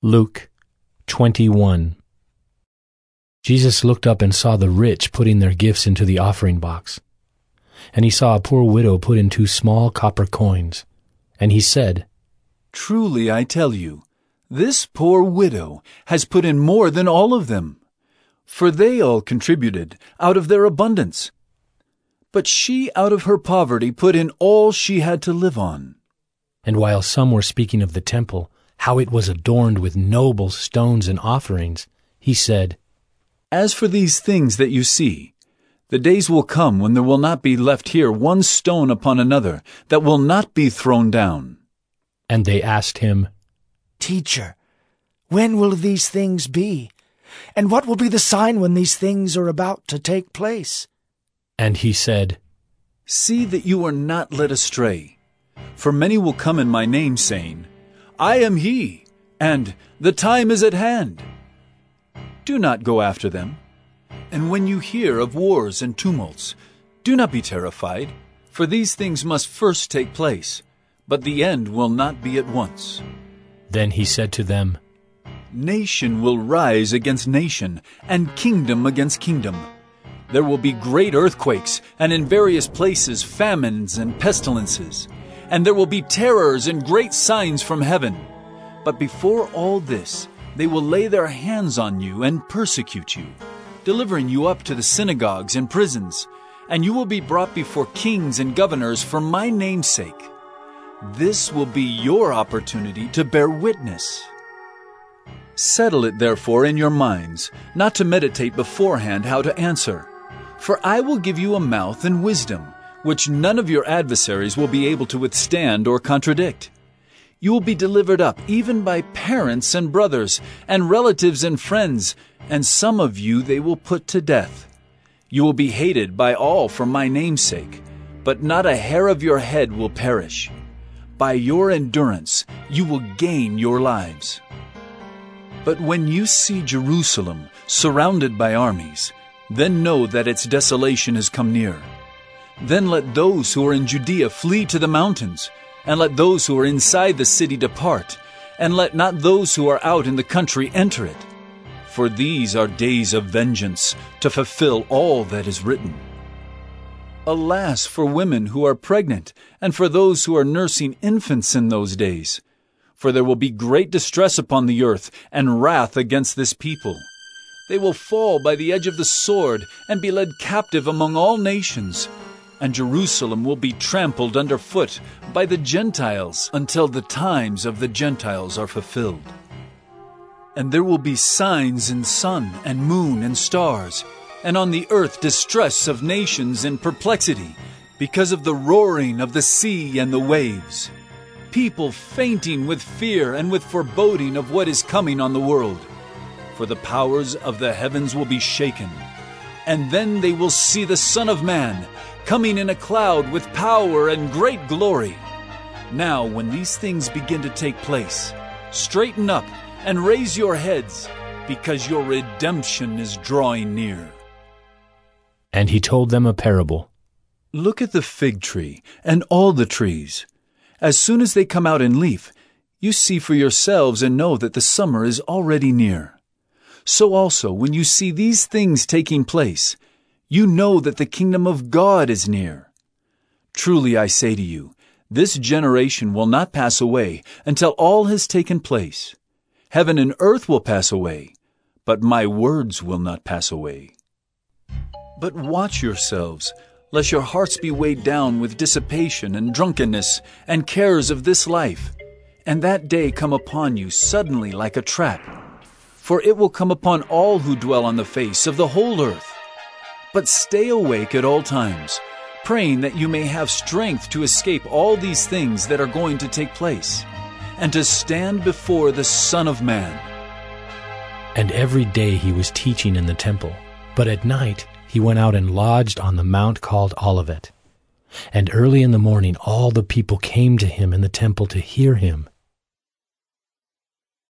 Luke 21. Jesus looked up and saw the rich putting their gifts into the offering box. And he saw a poor widow put in 2 small copper coins. And he said, "Truly I tell you, this poor widow has put in more than all of them, for they all contributed out of their abundance. But she out of her poverty put in all she had to live on." And while some were speaking of the temple, how it was adorned with noble stones and offerings, he said, "As for these things that you see, the days will come when there will not be left here one stone upon another that will not be thrown down." And they asked him, "Teacher, when will these things be? And what will be the sign when these things are about to take place?" And he said, "See that you are not led astray. For many will come in my name, saying, 'I am he,' and 'the time is at hand.' Do not go after them. And when you hear of wars and tumults, do not be terrified, for these things must first take place, but the end will not be at once." Then he said to them, "Nation will rise against nation, and kingdom against kingdom. There will be great earthquakes, and in various places famines and pestilences. And there will be terrors and great signs from heaven. But before all this, they will lay their hands on you and persecute you, delivering you up to the synagogues and prisons, and you will be brought before kings and governors for my name's sake. This will be your opportunity to bear witness. Settle it therefore in your minds, not to meditate beforehand how to answer. For I will give you a mouth and wisdom, which none of your adversaries will be able to withstand or contradict. You will be delivered up even by parents and brothers, and relatives and friends, and some of you they will put to death. You will be hated by all for my name's sake, but not a hair of your head will perish. By your endurance you will gain your lives. But when you see Jerusalem surrounded by armies, then know that its desolation has come near. Then let those who are in Judea flee to the mountains, and let those who are inside the city depart, and let not those who are out in the country enter it. For these are days of vengeance, to fulfill all that is written. Alas for women who are pregnant, and for those who are nursing infants in those days. For there will be great distress upon the earth, and wrath against this people. They will fall by the edge of the sword, and be led captive among all nations. And Jerusalem will be trampled underfoot by the Gentiles until the times of the Gentiles are fulfilled. And there will be signs in sun and moon and stars, and on the earth distress of nations in perplexity, because of the roaring of the sea and the waves. People fainting with fear and with foreboding of what is coming on the world. For the powers of the heavens will be shaken. And then they will see the Son of Man coming in a cloud with power and great glory. Now, when these things begin to take place, straighten up and raise your heads, because your redemption is drawing near." And he told them a parable. "Look at the fig tree and all the trees. As soon as they come out in leaf, you see for yourselves and know that the summer is already near. So also, when you see these things taking place, you know that the kingdom of God is near. Truly I say to you, this generation will not pass away until all has taken place. Heaven and earth will pass away, but my words will not pass away. But watch yourselves, lest your hearts be weighed down with dissipation and drunkenness and cares of this life, and that day come upon you suddenly like a trap. For it will come upon all who dwell on the face of the whole earth. But stay awake at all times, praying that you may have strength to escape all these things that are going to take place, and to stand before the Son of Man." And every day he was teaching in the temple, but at night he went out and lodged on the mount called Olivet. And early in the morning all the people came to him in the temple to hear him.